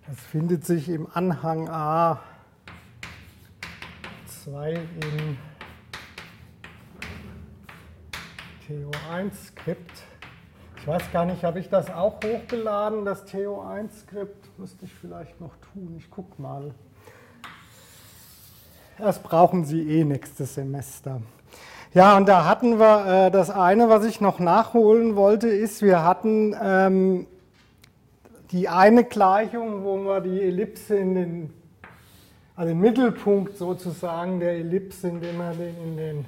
Das findet sich im Anhang A2 im TO1-Skript. Ich weiß gar nicht, habe ich das auch hochgeladen, das TO1-Skript? Müsste ich vielleicht noch tun. Ich gucke mal. Das brauchen Sie eh nächstes Semester. Ja, und da hatten wir das eine, was ich noch nachholen wollte, ist, wir hatten die eine Gleichung, wo wir die Ellipse also den Mittelpunkt sozusagen der Ellipse, indem wir den in den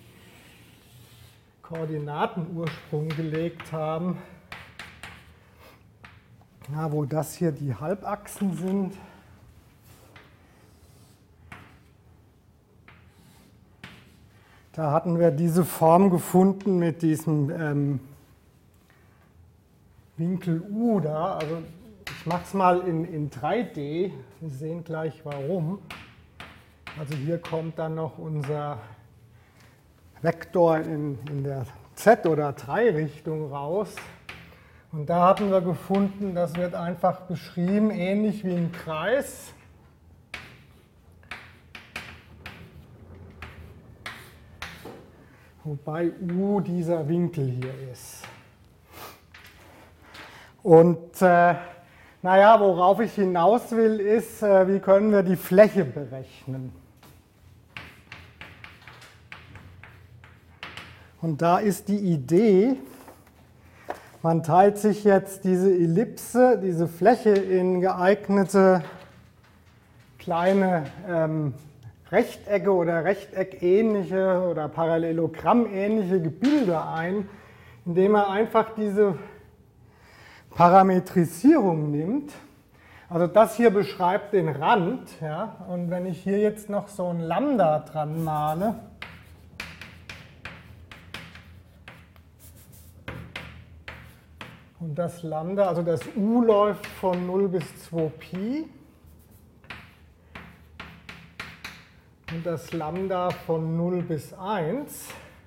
Koordinatenursprung gelegt haben, ja, wo das hier die Halbachsen sind. Da hatten wir diese Form gefunden mit diesem Winkel U da. Also ich mache es mal in 3D. Sie sehen gleich warum. Also hier kommt dann noch unser Vektor in der Z- oder 3-Richtung raus. Und da hatten wir gefunden, das wird einfach beschrieben, ähnlich wie ein Kreis. Wobei U dieser Winkel hier ist. Und naja, worauf ich hinaus will, ist, wie können wir die Fläche berechnen? Und da ist die Idee, man teilt sich jetzt diese Ellipse, diese Fläche in geeignete kleine Rechtecke oder rechteckähnliche oder parallelogrammähnliche Gebilde ein, indem er einfach diese Parametrisierung nimmt. Also das hier beschreibt den Rand, ja, und wenn ich hier jetzt noch so ein Lambda dran male, und das Lambda, also das U läuft von 0 bis 2Pi und das Lambda von 0 bis 1,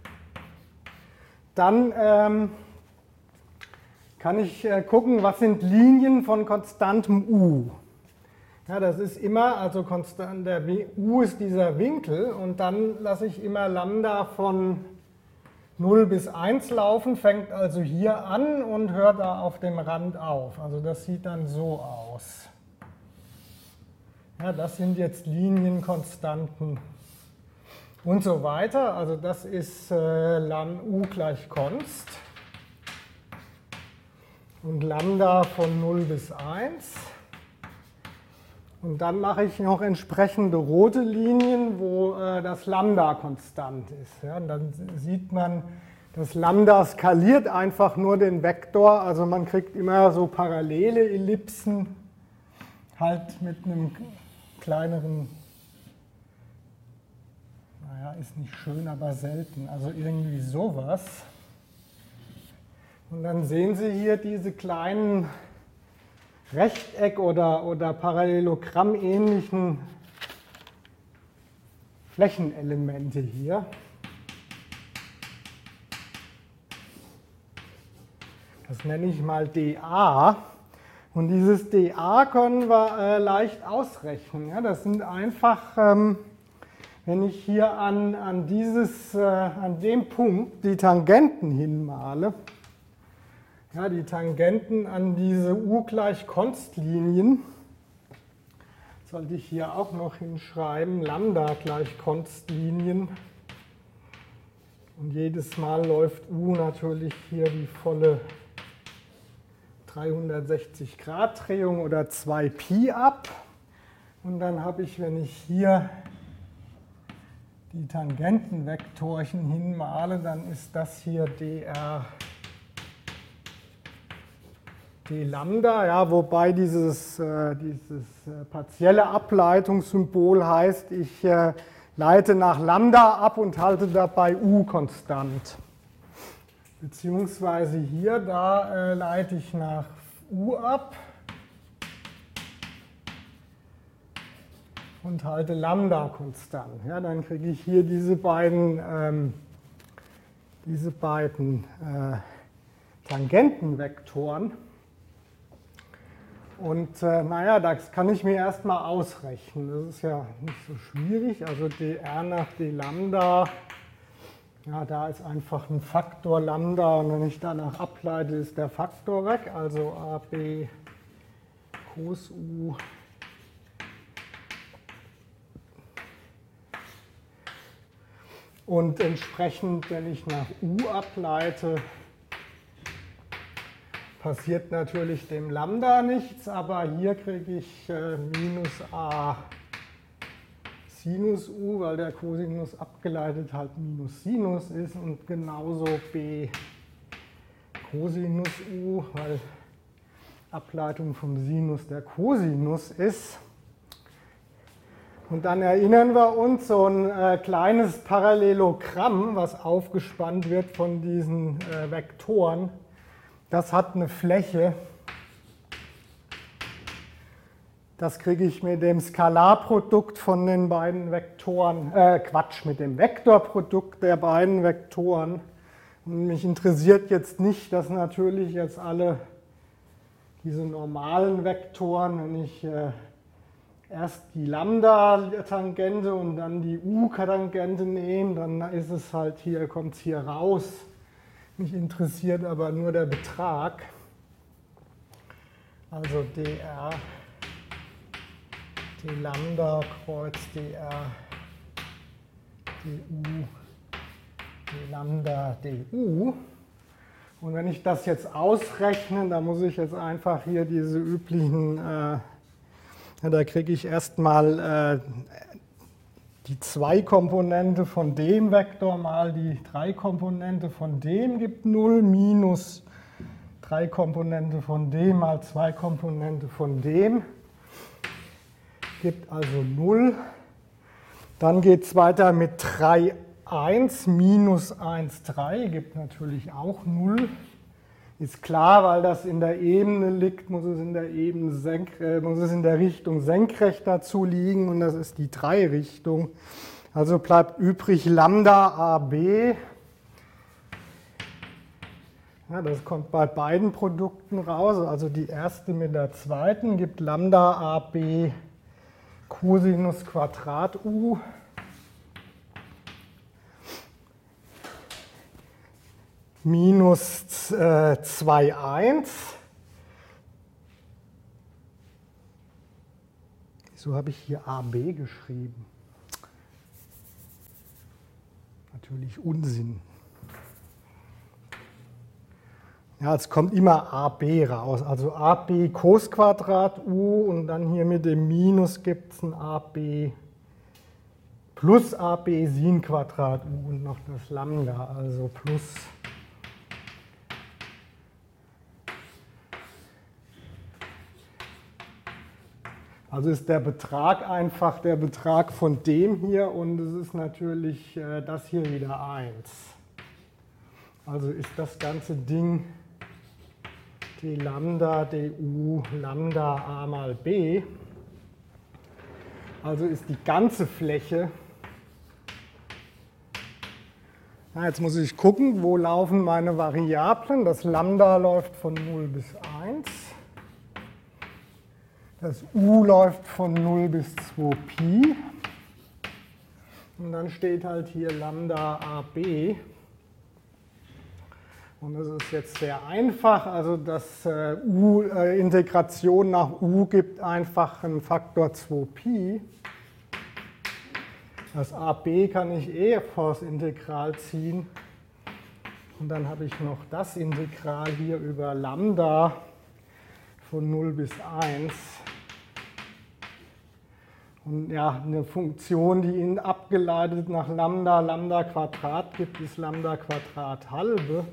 dann kann ich gucken, was sind Linien von konstantem U. Ja, das ist immer, also konstant, der U ist dieser Winkel und dann lasse ich immer Lambda von 0 bis 1 laufen, fängt also hier an und hört da auf dem Rand auf. Also das sieht dann so aus. Ja, das sind jetzt Linienkonstanten und so weiter. Also das ist U gleich Const. Und Lambda von 0 bis 1. Und dann mache ich noch entsprechende rote Linien, wo das Lambda konstant ist. Ja, und dann sieht man, das Lambda skaliert einfach nur den Vektor. Also man kriegt immer so parallele Ellipsen, halt mit einem kleineren, naja, ist nicht schön, aber selten. Also irgendwie sowas. Und dann sehen Sie hier diese kleinen Rechteck- oder Parallelogramm-ähnlichen Flächenelemente hier. Das nenne ich mal dA. Und dieses dA können wir leicht ausrechnen. Ja, das sind einfach, wenn ich hier an dem Punkt die Tangenten hinmale, ja, die Tangenten an diese U gleich Const-Linien, sollte ich hier auch noch hinschreiben, Lambda gleich Const-Linien. Und jedes Mal läuft U natürlich hier die volle 360-Grad-Drehung oder 2Pi ab. Und dann habe ich, wenn ich hier die Tangentenvektorchen hinmale, dann ist das hier dr d Lambda, ja, wobei dieses partielle Ableitungssymbol heißt, ich leite nach Lambda ab und halte dabei U konstant. Beziehungsweise hier, da leite ich nach U ab und halte Lambda konstant. Ja, dann kriege ich hier diese beiden Tangentenvektoren. Und naja, das kann ich mir erstmal ausrechnen. Das ist ja nicht so schwierig. Also dr nach d Lambda, ja, da ist einfach ein Faktor Lambda. Und wenn ich danach ableite, ist der Faktor weg. Also AB Cos U und entsprechend, wenn ich nach U ableite, passiert natürlich dem Lambda nichts, aber hier kriege ich minus a Sinus u, weil der Cosinus abgeleitet halt minus Sinus ist, und genauso b Cosinus u, weil Ableitung vom Sinus der Cosinus ist. Und dann erinnern wir uns, so ein kleines Parallelogramm, was aufgespannt wird von diesen Vektoren, das hat eine Fläche. Das kriege ich mit dem Skalarprodukt von den beiden Vektoren, mit dem Vektorprodukt der beiden Vektoren. Und mich interessiert jetzt nicht, dass natürlich jetzt alle diese normalen Vektoren, wenn ich erst die Lambda-Tangente und dann die U-Tangente nehme, dann ist es halt hier, kommt es hier raus. Mich interessiert aber nur der Betrag. Also dr d Lambda kreuz dr du d Lambda du. Und wenn ich das jetzt ausrechne, dann muss ich jetzt einfach hier diese üblichen, da kriege ich erstmal die 2-Komponente von dem Vektor mal die 3-Komponente von dem gibt 0, minus 3-Komponente von dem mal 2-Komponente von dem gibt also 0. Dann geht es weiter mit 3, 1, minus 1, 3 gibt natürlich auch 0. Ist klar, weil das in der Ebene liegt, muss es in der Richtung senkrecht dazu liegen, und das ist die 3-Richtung. Also bleibt übrig Lambda AB. Ja, das kommt bei beiden Produkten raus. Also die erste mit der zweiten gibt Lambda AB Cosinus Quadrat U minus 2, 1. Wieso habe ich hier AB geschrieben? Natürlich Unsinn. Ja, es kommt immer AB raus, also AB Cos Quadrat U, und dann hier mit dem Minus gibt es ein AB plus AB Sin Quadrat U und noch das Lambda, also plus. Also ist der Betrag einfach der Betrag von dem hier, und es ist natürlich das hier wieder 1. Also ist das ganze Ding d Lambda du Lambda a mal b. Also ist die ganze Fläche. Na, jetzt muss ich gucken, wo laufen meine Variablen. Das Lambda läuft von 0 bis 1. Das U läuft von 0 bis 2π. Und dann steht halt hier Lambda AB. Und das ist jetzt sehr einfach. Also das Integration nach U gibt einfach einen Faktor 2π. Das AB kann ich vors Integral ziehen. Und dann habe ich noch das Integral hier über Lambda von 0 bis 1. Und ja, eine Funktion, die Ihnen abgeleitet nach Lambda, Lambda Quadrat gibt, ist Lambda Quadrat halbe.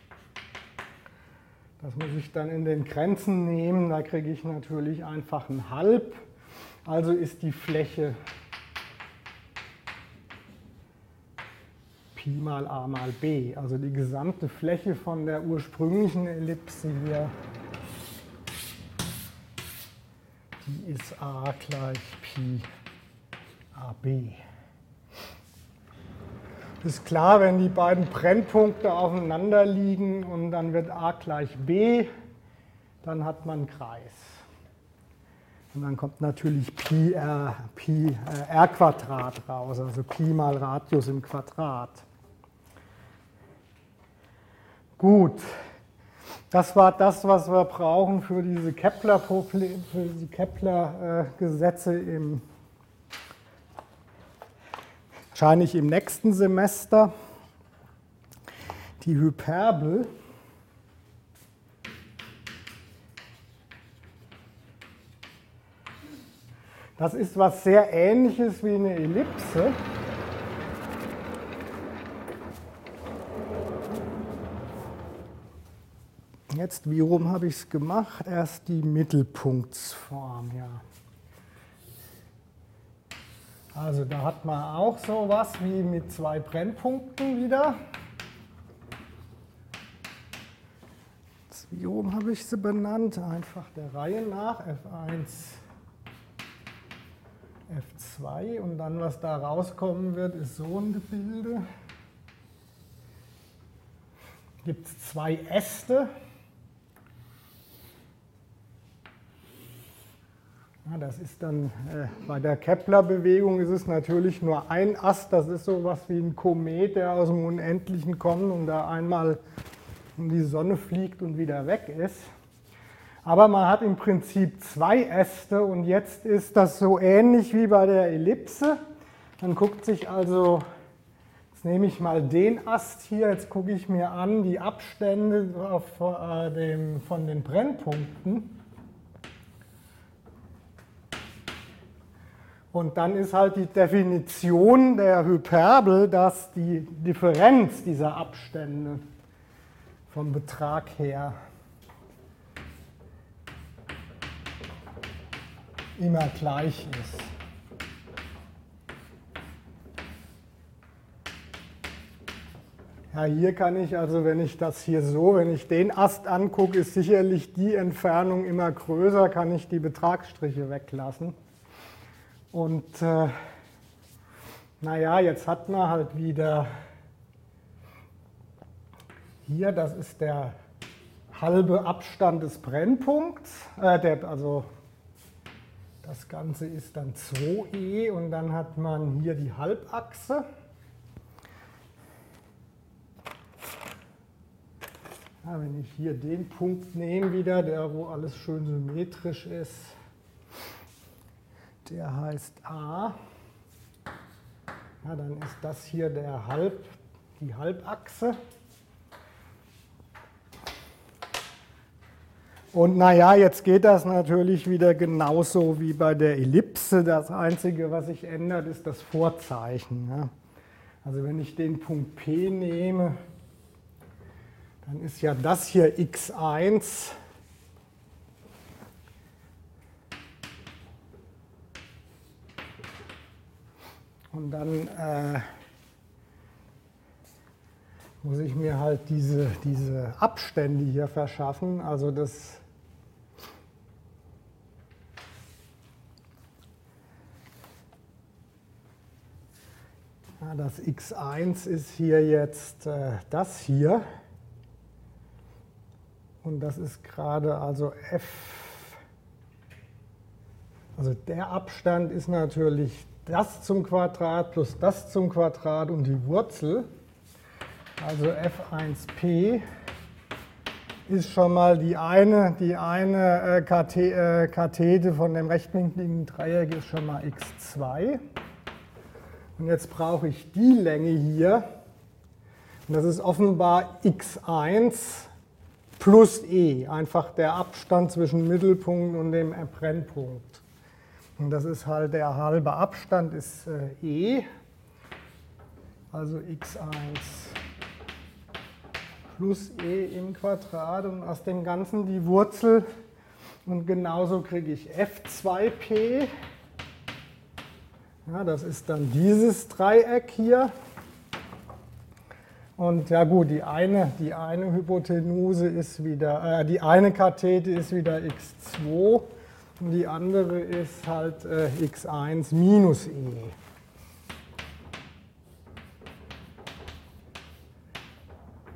Das muss ich dann in den Grenzen nehmen, da kriege ich natürlich einfach ein halb. Also ist die Fläche Pi mal a mal b, also die gesamte Fläche von der ursprünglichen Ellipse hier, die ist a gleich Pi ab. Ist klar, wenn die beiden Brennpunkte aufeinander liegen und dann wird a gleich b, dann hat man einen Kreis. Und dann kommt natürlich Pi r Quadrat raus, also Pi mal Radius im Quadrat. Gut, das war das, was wir brauchen für diese Kepler-Gesetze wahrscheinlich im nächsten Semester. Die Hyperbel. Das ist was sehr Ähnliches wie eine Ellipse. Jetzt, wie rum habe ich es gemacht? Erst die Mittelpunktsform, ja. Also da hat man auch sowas wie mit zwei Brennpunkten wieder. Jetzt, wie rum habe ich sie benannt? Einfach der Reihe nach, F1, F2 und dann, was da rauskommen wird, ist so ein Gebilde. Gibt es zwei Äste. Ja, das ist dann, bei der Kepler-Bewegung ist es natürlich nur ein Ast, das ist so was wie ein Komet, der aus dem Unendlichen kommt und da einmal um die Sonne fliegt und wieder weg ist. Aber man hat im Prinzip zwei Äste und jetzt ist das so ähnlich wie bei der Ellipse. Man guckt sich also, jetzt nehme ich mal den Ast hier, jetzt gucke ich mir an die Abstände von den Brennpunkten. Und dann ist halt die Definition der Hyperbel, dass die Differenz dieser Abstände vom Betrag her immer gleich ist. Ja, hier kann ich also, wenn ich den Ast angucke, ist sicherlich die Entfernung immer größer, kann ich die Betragsstriche weglassen. Und naja, jetzt hat man halt wieder hier, das ist der halbe Abstand des Brennpunkts, also das Ganze ist dann 2e und dann hat man hier die Halbachse. Ja, wenn ich hier den Punkt nehme wieder, der wo alles schön symmetrisch ist, der heißt A. Ja, dann ist das hier die Halbachse. Und naja, jetzt geht das natürlich wieder genauso wie bei der Ellipse. Das Einzige, was sich ändert, ist das Vorzeichen. Ja. Also wenn ich den Punkt P nehme, dann ist ja das hier x1. Und dann muss ich mir halt diese Abstände hier verschaffen. Also das x1 ist hier jetzt das hier. Und das ist gerade also f. Also der Abstand ist natürlich das zum Quadrat plus das zum Quadrat und die Wurzel. Also f1p ist schon mal die eine Kathete von dem rechtwinkligen Dreieck ist schon mal x2. Und jetzt brauche ich die Länge hier. Und das ist offenbar x1 plus e, einfach der Abstand zwischen Mittelpunkt und dem Brennpunkt. Und das ist halt der halbe Abstand, ist e, also x1 plus e im Quadrat und aus dem Ganzen die Wurzel. Und genauso kriege ich f2p. Ja, das ist dann dieses Dreieck hier. Und ja gut, die eine Hypotenuse ist wieder, die eine Kathete ist wieder x2 und die andere ist halt x1 minus e.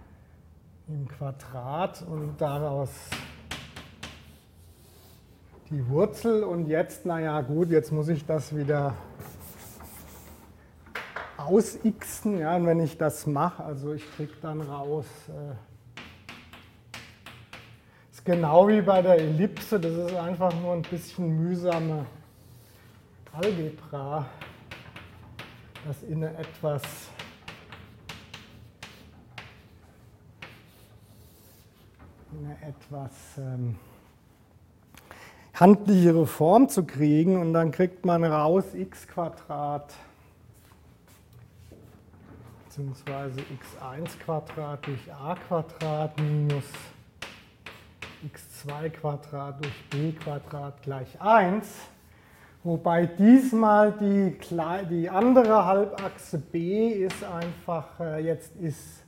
Im Quadrat und daraus die Wurzel und jetzt, naja gut, jetzt muss ich das wieder ausxen, ja, und wenn ich das mache, also ich kriege dann raus, ist genau wie bei der Ellipse, das ist einfach nur ein bisschen mühsame Algebra, das in eine etwas handlichere Form zu kriegen und dann kriegt man raus x² beziehungsweise x1² durch a² minus x2² durch b² gleich 1, wobei diesmal die andere Halbachse b ist einfach, jetzt ist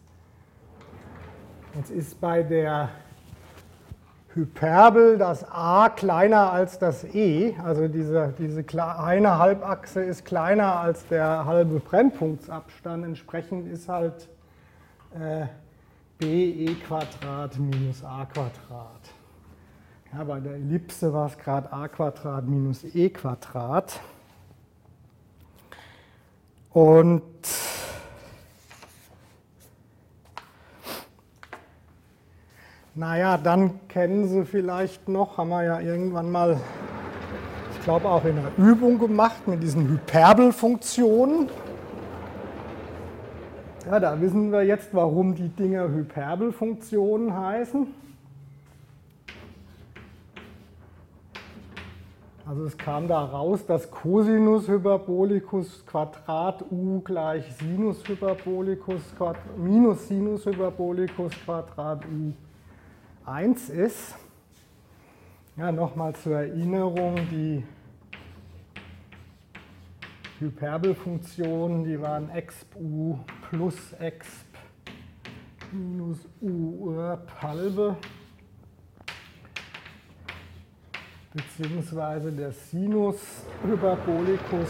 bei der Hyperbel das a kleiner als das e, also diese eine Halbachse ist kleiner als der halbe Brennpunktsabstand, entsprechend ist halt be² minus a². Ja, bei der Ellipse war es gerade a² minus e². Und naja, dann kennen Sie vielleicht noch, haben wir ja irgendwann mal, ich glaube auch in einer Übung gemacht mit diesen Hyperbelfunktionen. Ja, da wissen wir jetzt, warum die Dinger Hyperbelfunktionen heißen. Also es kam da raus, dass Cosinus Hyperbolicus Quadrat u gleich Sinus Hyperbolicus minus Sinus Hyperbolicus Quadrat u 1 ist. Ja, nochmal zur Erinnerung, die Hyperbelfunktionen, die waren exp u plus exp minus u halbe, beziehungsweise der Sinus Hyperbolicus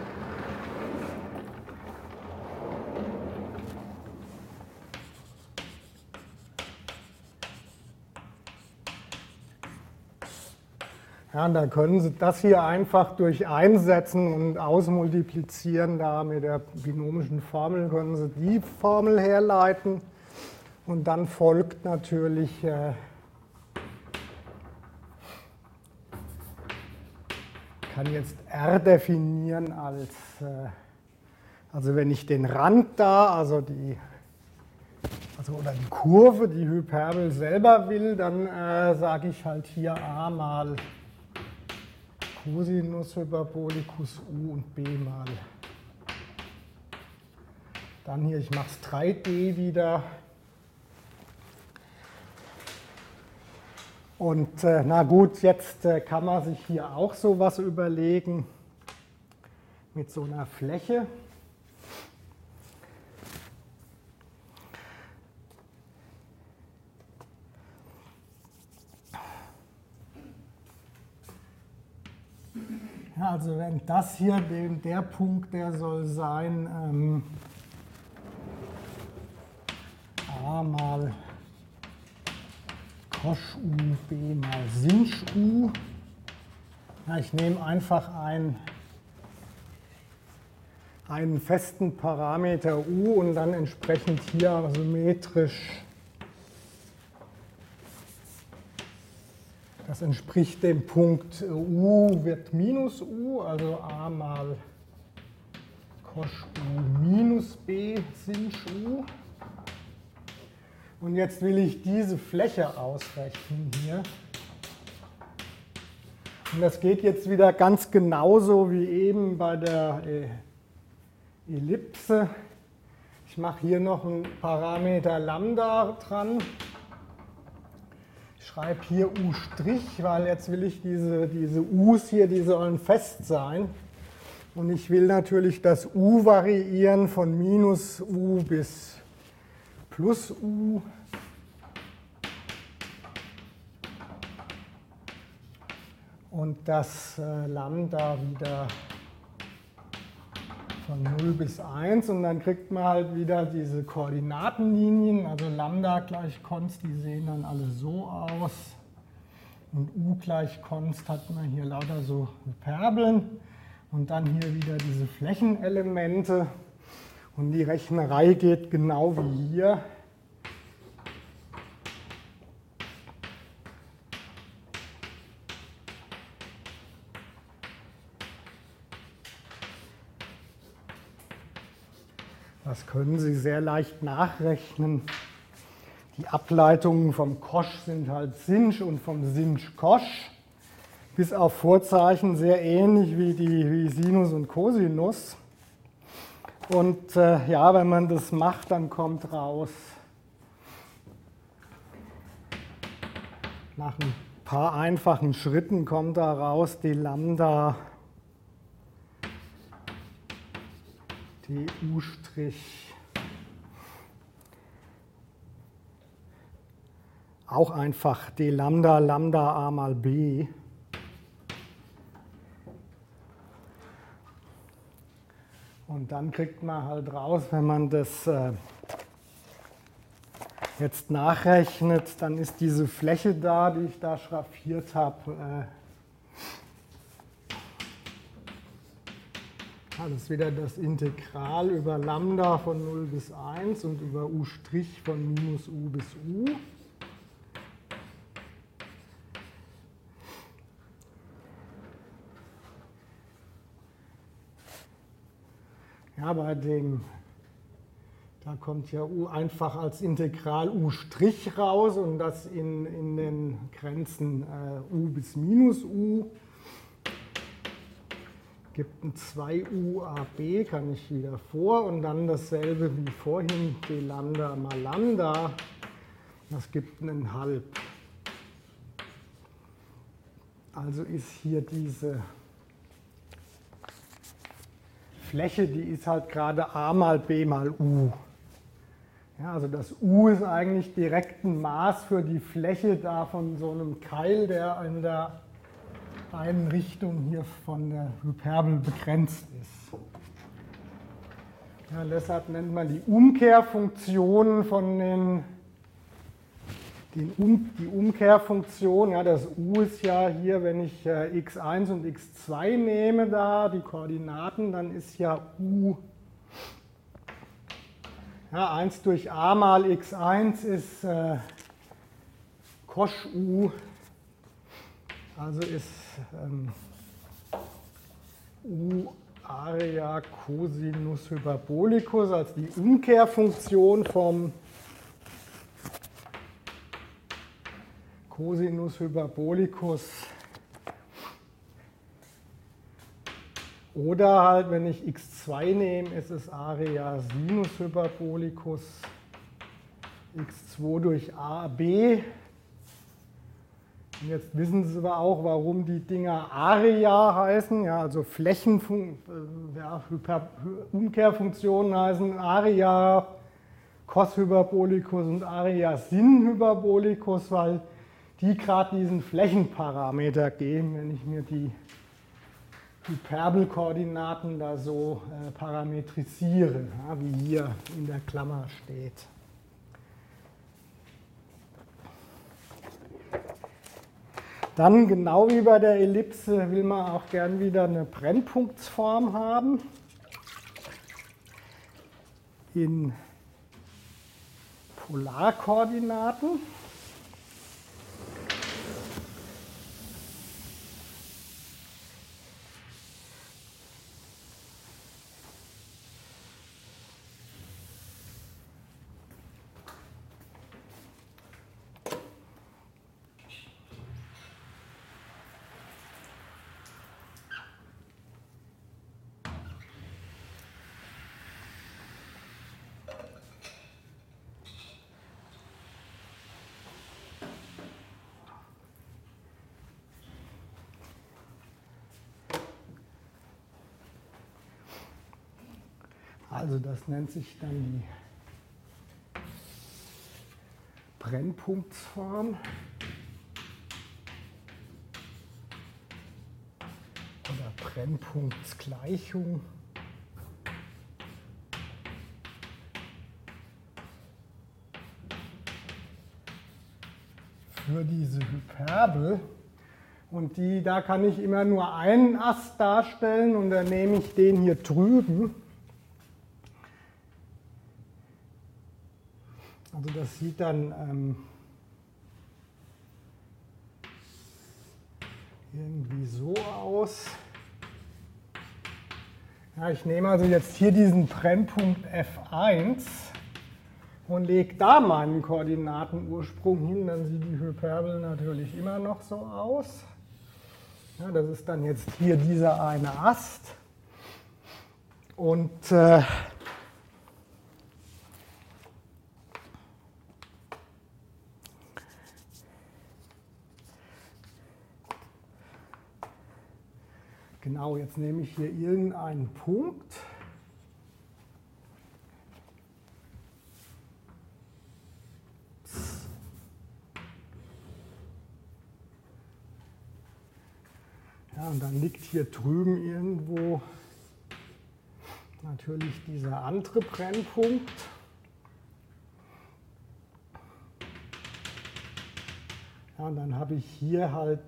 ja, und da können Sie das hier einfach durch einsetzen und ausmultiplizieren. Da mit der binomischen Formel können Sie die Formel herleiten. Und dann folgt natürlich kann jetzt R definieren als, also wenn ich den Rand da, oder die Kurve, die Hyperbel selber will, dann sage ich halt hier a mal Cosinus Hyperbolicus u und b mal. Dann hier, ich mache es 3D wieder. Und na gut, jetzt kann man sich hier auch sowas überlegen mit so einer Fläche. Ja, also wenn das hier der Punkt, der soll sein a mal Cosh u, b mal Sinh u. Ja, ich nehme einfach einen festen Parameter u und dann entsprechend hier symmetrisch. Das entspricht dem Punkt u wird minus u, also a mal Cosh u minus b Sinh u. Und jetzt will ich diese Fläche ausrechnen hier. Und das geht jetzt wieder ganz genauso wie eben bei der Ellipse. Ich mache hier noch einen Parameter Lambda dran. Ich schreibe hier u', weil jetzt will ich diese u's hier, die sollen fest sein. Und ich will natürlich das u variieren von minus u bis plus u. Und das Lambda wieder von 0 bis 1. Und dann kriegt man halt wieder diese Koordinatenlinien. Also Lambda gleich Const, die sehen dann alle so aus. Und U gleich Const hat man hier lauter so Hyperbeln und dann hier wieder diese Flächenelemente. Und die Rechnerei geht genau wie hier. Das können Sie sehr leicht nachrechnen. Die Ableitungen vom Cosh sind halt Sinh und vom Sinh Cosh. Bis auf Vorzeichen sehr ähnlich wie Sinus und Cosinus. Und ja, wenn man das macht, dann kommt raus, nach ein paar einfachen Schritten kommt da raus die Lambda du', auch einfach d Lambda Lambda a mal b. Und dann kriegt man halt raus, wenn man das jetzt nachrechnet, dann ist diese Fläche da, die ich da schraffiert habe, das ist wieder das Integral über Lambda von 0 bis 1 und über U' von minus U bis U. Ja, da kommt ja U einfach als Integral U' raus und das in den Grenzen U bis minus U. Gibt ein 2U AB, kann ich wieder vor, und dann dasselbe wie vorhin, d Lambda mal Lambda, das gibt einen halb. Also ist hier diese Fläche, die ist halt gerade a mal b mal u. Ja, also das u ist eigentlich direkt ein Maß für die Fläche da von so einem Keil, der in der einen Richtung hier von der Hyperbel begrenzt ist. Ja, deshalb nennt man die Umkehrfunktionen von die Umkehrfunktion, ja, das u ist ja hier, wenn ich x1 und x2 nehme da, die Koordinaten, dann ist ja u, ja, 1 durch a mal x1 ist Cosh u, also ist u Area Cosinus Hyperbolicus als die Umkehrfunktion vom Cosinus Hyperbolicus. Oder halt, wenn ich x2 nehme, ist es Area Sinus Hyperbolicus x2 durch AB. Und jetzt wissen Sie aber auch, warum die Dinger Area heißen, ja, also Umkehrfunktionen heißen Area Cos Hyperbolicus und Area Sin Hyperbolicus, weil die gerade diesen Flächenparameter geben, wenn ich mir die Hyperbelkoordinaten da so parametrisiere, ja, wie hier in der Klammer steht. Dann, genau wie bei der Ellipse, will man auch gern wieder eine Brennpunktsform haben in Polarkoordinaten. Also das nennt sich dann die Brennpunktsform oder Brennpunktsgleichung. Für diese Hyperbel Und da kann ich immer nur einen Ast darstellen und dann nehme ich den hier drüben. Also das sieht dann irgendwie so aus. Ja, ich nehme also jetzt hier diesen Brennpunkt F1 und lege da meinen Koordinatenursprung hin, dann sieht die Hyperbel natürlich immer noch so aus. Ja, das ist dann jetzt hier dieser eine Ast. Und genau, jetzt nehme ich hier irgendeinen Punkt. Ja, und dann liegt hier drüben irgendwo natürlich dieser andere Brennpunkt. Ja, und dann habe ich hier halt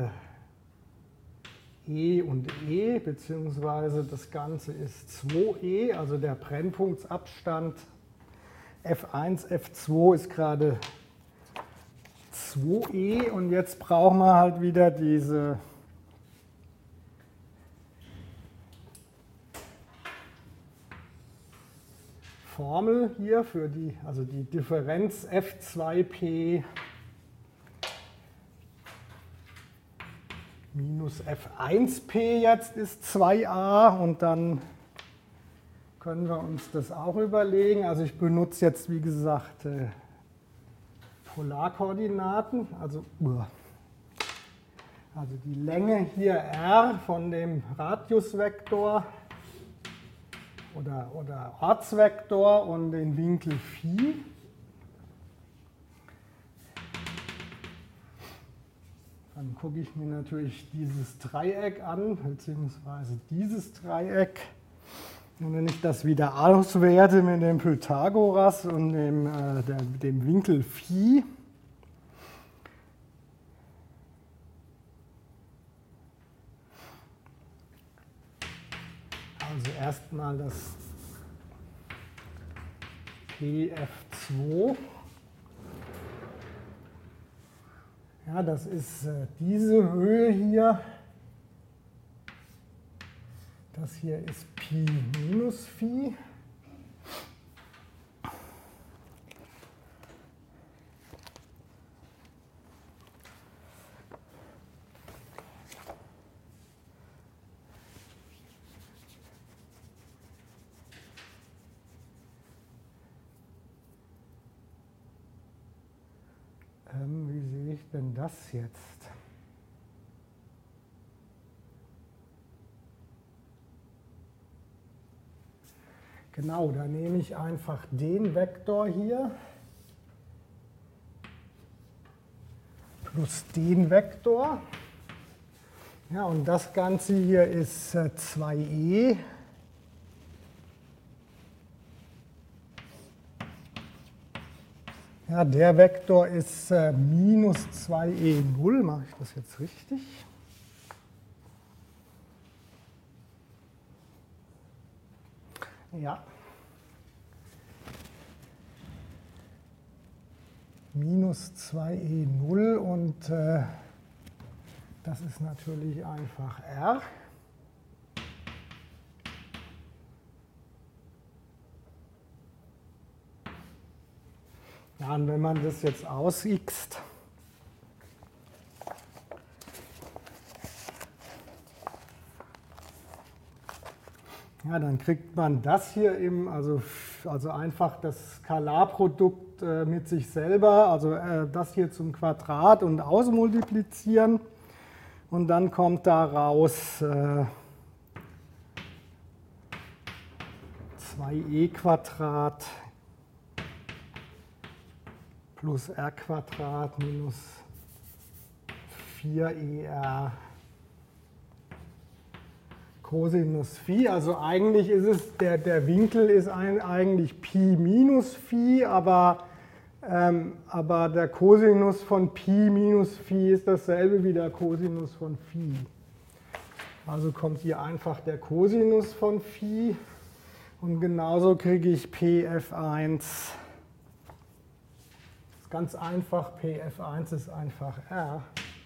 E und E, beziehungsweise das Ganze ist 2E, also der Brennpunktsabstand F1, F2 ist gerade 2E und jetzt brauchen wir halt wieder diese Formel hier für also die Differenz F2P minus F1P jetzt ist 2a und dann können wir uns das auch überlegen. Also ich benutze jetzt, wie gesagt, Polarkoordinaten, also die Länge hier r von dem Radiusvektor oder Ortsvektor und den Winkel Phi. Dann gucke ich mir natürlich dieses Dreieck an, beziehungsweise dieses Dreieck. Und wenn ich das wieder auswerte mit dem Pythagoras und dem Winkel Phi, also erstmal das PF2. Ja, das ist diese Höhe hier. Das hier ist Pi minus Phi. Wie sehe ich denn das jetzt? Genau, da nehme ich einfach den Vektor hier plus den Vektor. Ja, und das Ganze hier ist 2e. Ja, der Vektor ist minus 2e0. Mache ich das jetzt richtig? Ja. Minus 2e0 und das ist natürlich einfach r. Ja, und wenn man das jetzt ausixt, ja, dann kriegt man das hier eben, also einfach das Skalarprodukt mit sich selber, also das hier zum Quadrat und ausmultiplizieren und dann kommt da raus 2e Quadrat plus r Quadrat minus 4er Cosinus Phi. Also eigentlich ist es, der Winkel ist eigentlich Pi minus Phi, aber Aber der Cosinus von Pi minus Phi ist dasselbe wie der Cosinus von Phi. Also kommt hier einfach der Cosinus von Phi und genauso kriege ich Pf1. Das ist ganz einfach, Pf1 ist einfach R.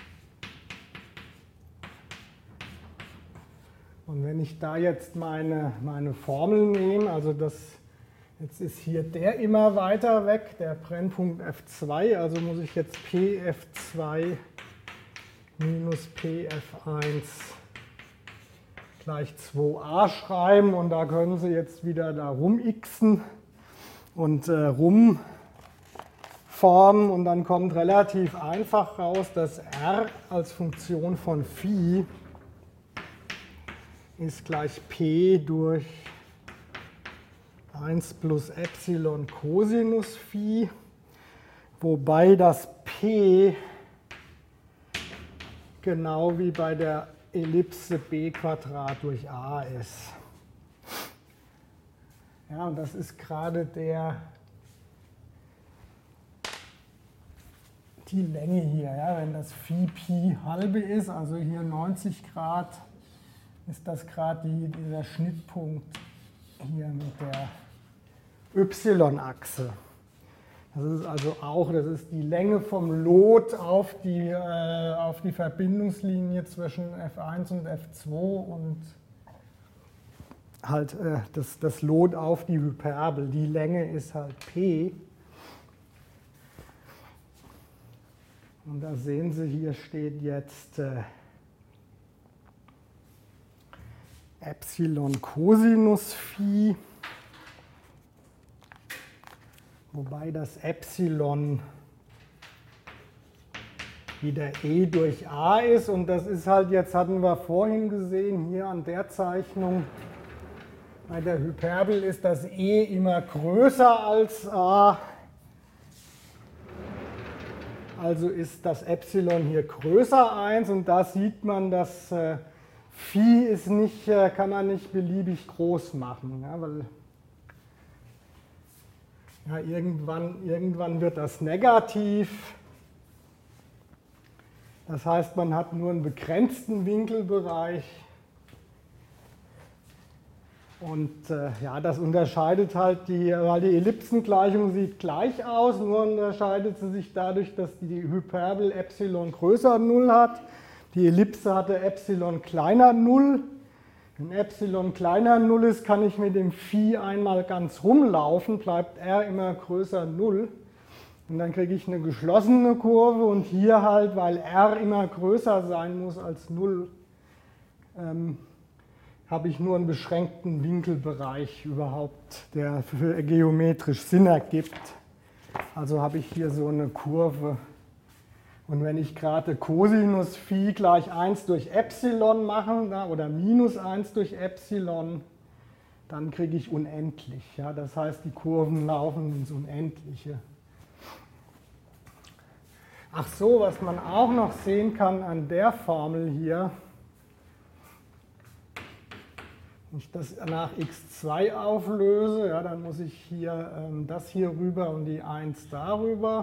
Und wenn ich da jetzt meine Formel nehme, also jetzt ist hier der immer weiter weg, der Brennpunkt F2, also muss ich jetzt Pf2 minus Pf1 gleich 2a schreiben und da können Sie jetzt wieder da rumxen und rumformen und dann kommt relativ einfach raus, dass R als Funktion von Phi ist gleich P durch 1 plus Epsilon Cosinus Phi, wobei das P genau wie bei der Ellipse b Quadrat durch a ist. Ja, und das ist gerade die Länge hier. Ja, wenn das Phi Pi halbe ist, also hier 90 Grad, ist das gerade dieser Schnittpunkt hier mit der y-Achse. Das ist also auch, das ist die Länge vom Lot auf die Verbindungslinie zwischen F1 und F2 und halt das Lot auf die Hyperbel. Die Länge ist halt P. Und da sehen Sie, hier steht jetzt Epsilon Cosinus Phi, wobei das Epsilon wieder E durch A ist und das ist halt, jetzt hatten wir vorhin gesehen, hier an der Zeichnung, bei der Hyperbel ist das E immer größer als A, also ist das Epsilon hier größer 1 und da sieht man, dass Phi ist nicht, kann man nicht beliebig groß machen, ja, weil ja, irgendwann wird das negativ. Das heißt, man hat nur einen begrenzten Winkelbereich. Und ja, das unterscheidet halt weil die Ellipsengleichung sieht gleich aus, nur unterscheidet sie sich dadurch, dass die Hyperbel Epsilon größer 0 hat. Die Ellipse hatte Epsilon kleiner 0. Wenn Epsilon kleiner 0 ist, kann ich mit dem Phi einmal ganz rumlaufen, bleibt R immer größer 0. Und dann kriege ich eine geschlossene Kurve und hier halt, weil R immer größer sein muss als 0, habe ich nur einen beschränkten Winkelbereich überhaupt, der für geometrisch Sinn ergibt. Also habe ich hier so eine Kurve. Und wenn ich gerade Cosinus Phi gleich 1 durch Epsilon mache oder minus 1 durch Epsilon, dann kriege ich unendlich. Ja? Das heißt, die Kurven laufen ins Unendliche. Ach so, was man auch noch sehen kann an der Formel hier, wenn ich das nach x2 auflöse, ja, dann muss ich hier das hier rüber und die 1 darüber.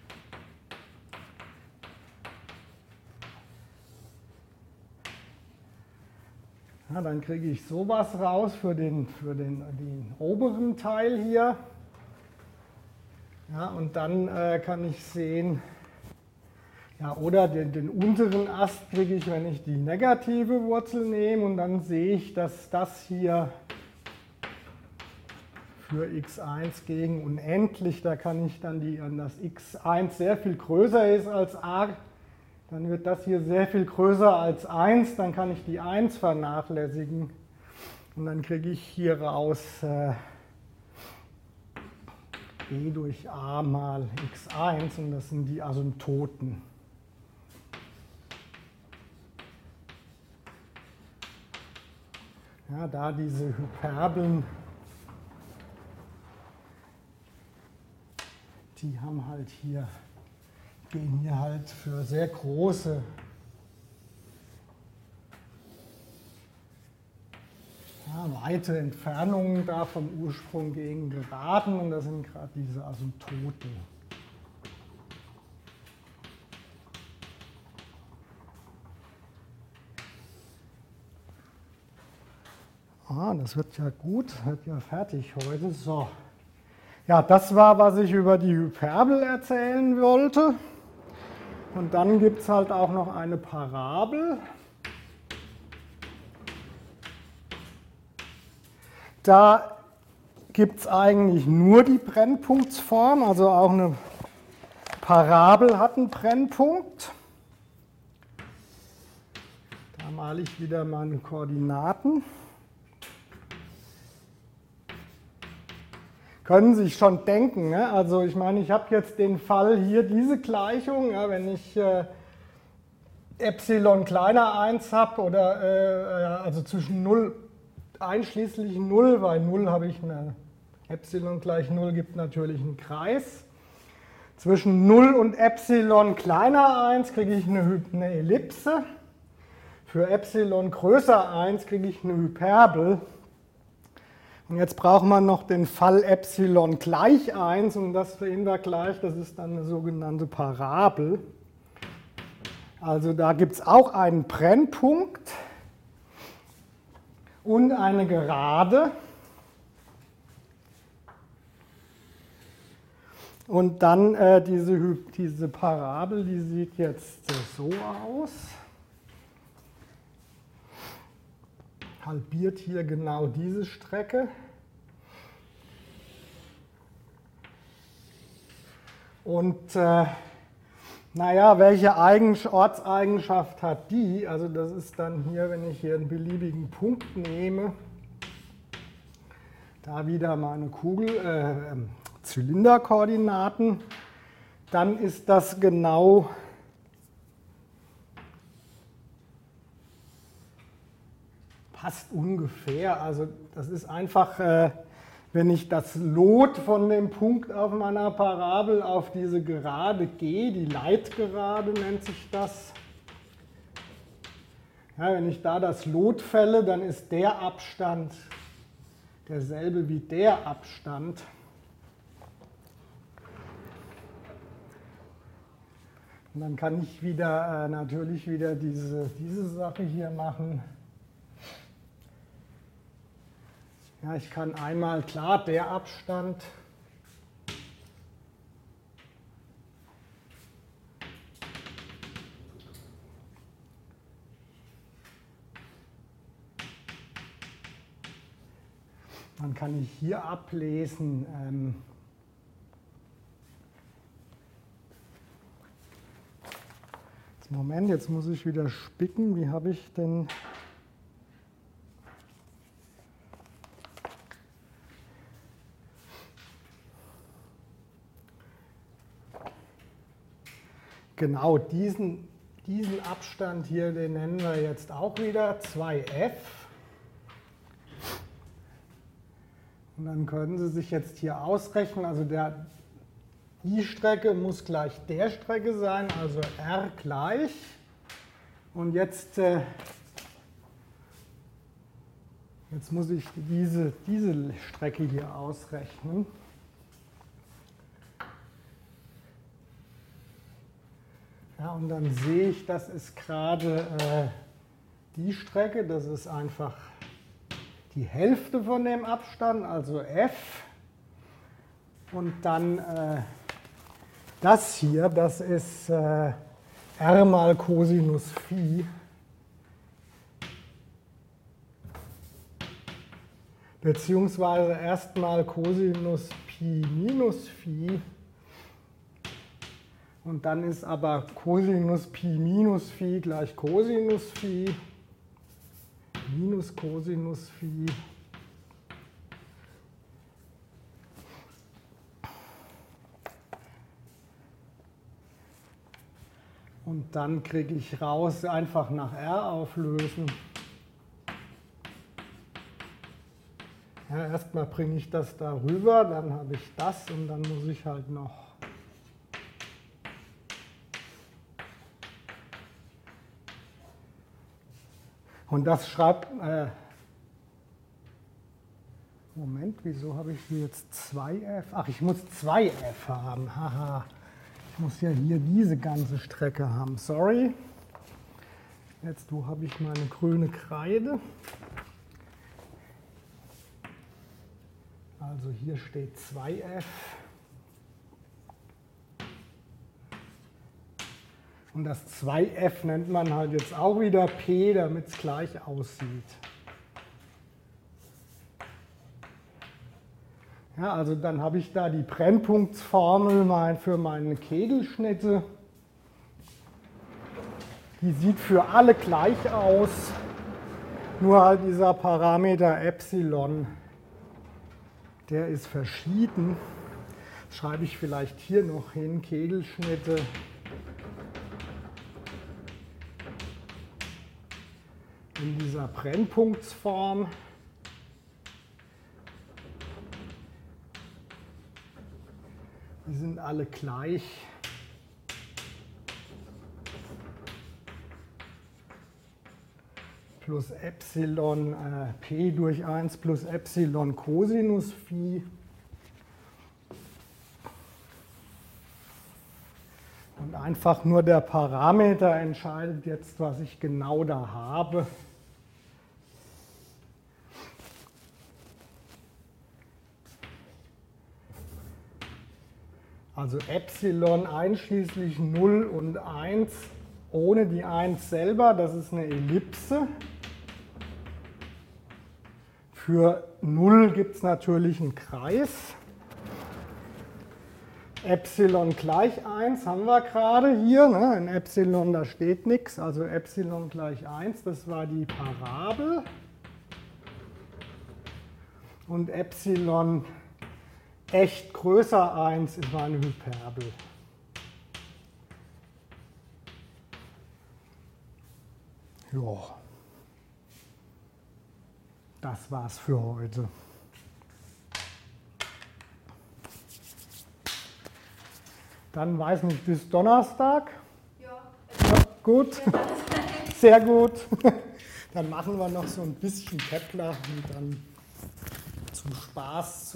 Ja, dann kriege ich sowas raus für den oberen Teil hier. Ja, und dann kann ich sehen, ja, oder den unteren Ast kriege ich, wenn ich die negative Wurzel nehme. Und dann sehe ich, dass das hier für x1 gegen unendlich, da kann ich dann dass x1 sehr viel größer ist als a. Dann wird das hier sehr viel größer als 1, dann kann ich die 1 vernachlässigen und dann kriege ich hier raus e durch a mal x1 und das sind die Asymptoten. Ja, da diese Hyperbeln, die haben halt hier, gehen hier halt für sehr große weite Entfernungen da vom Ursprung gegen geraten und das sind gerade diese Asymptoten. Ah, das wird ja gut, wird ja fertig heute. So. Ja, das war, was ich über die Hyperbel erzählen wollte. Und dann gibt es halt auch noch eine Parabel. Da gibt es eigentlich nur die Brennpunktsform, also auch eine Parabel hat einen Brennpunkt. Da male ich wieder meine Koordinaten. Können Sie sich schon denken, ne? Also ich meine, ich habe jetzt den Fall hier, diese Gleichung, ja, wenn ich Epsilon kleiner 1 habe oder also zwischen 0 einschließlich 0, weil 0 habe ich eine Epsilon gleich 0 gibt natürlich einen Kreis. Zwischen 0 und Epsilon kleiner 1 kriege ich eine Ellipse. Für Epsilon größer 1 kriege ich eine Hyperbel. Und jetzt braucht man noch den Fall Epsilon gleich 1 und das sehen wir gleich, das ist dann eine sogenannte Parabel. Also da gibt es auch einen Brennpunkt und eine Gerade. Und dann diese Parabel, die sieht jetzt so aus. Halbiert hier genau diese Strecke. Und naja, welche Ortseigenschaft hat die? Also das ist dann hier, wenn ich hier einen beliebigen Punkt nehme, da wieder meine Zylinderkoordinaten, dann ist das genau passt ungefähr. Also das ist einfach, wenn ich das Lot von dem Punkt auf meiner Parabel auf diese Gerade gehe, die Leitgerade nennt sich das. Ja, wenn ich da das Lot fälle, dann ist der Abstand derselbe wie der Abstand. Und dann kann ich wieder natürlich wieder diese Sache hier machen. Ja, ich kann einmal, klar, der Abstand dann kann ich hier ablesen, Moment, jetzt muss ich wieder spicken, wie habe ich denn... Genau, diesen Abstand hier, den nennen wir jetzt auch wieder 2f. Und dann können Sie sich jetzt hier ausrechnen, also die Strecke muss gleich der Strecke sein, also r gleich. Und jetzt muss ich diese Strecke hier ausrechnen. Ja, und dann sehe ich, das ist gerade die Strecke, das ist einfach die Hälfte von dem Abstand, also f. Und dann das hier, das ist r mal Cosinus Phi. Beziehungsweise erstmal Cosinus Pi minus Phi. Und dann ist aber Cosinus Pi minus Phi gleich Cosinus Phi minus Cosinus Phi. Und dann kriege ich raus, einfach nach R auflösen. Ja, erstmal bringe ich das da rüber, dann habe ich das und dann muss ich halt noch und das schreibt, Moment, wieso habe ich hier jetzt 2f? Ach, ich muss 2f haben, haha. Ich muss ja hier diese ganze Strecke haben, sorry. Jetzt habe ich meine grüne Kreide. Also hier steht 2f. Und das 2f nennt man halt jetzt auch wieder P, damit es gleich aussieht. Ja, also dann habe ich da die Brennpunktsformel für meine Kegelschnitte. Die sieht für alle gleich aus, nur halt dieser Parameter Epsilon, der ist verschieden. Das schreibe ich vielleicht hier noch hin, Kegelschnitte. In dieser Brennpunktsform. Die sind alle gleich. Plus Epsilon P durch 1 plus Epsilon Cosinus Phi. Und einfach nur der Parameter entscheidet jetzt, was ich genau da habe. Also Epsilon einschließlich 0 und 1 ohne die 1 selber, das ist eine Ellipse. Für 0 gibt es natürlich einen Kreis. Epsilon gleich 1 haben wir gerade hier. Ne? In Epsilon, da steht nichts. Also Epsilon gleich 1, das war die Parabel. Und Epsilon echt größer 1 ist eine Hyperbel. Ja, das war's für heute. Dann weiß nicht, bis Donnerstag? Ja, gut. Sehr gut. Dann machen wir noch so ein bisschen Kepler und dann zum Spaß.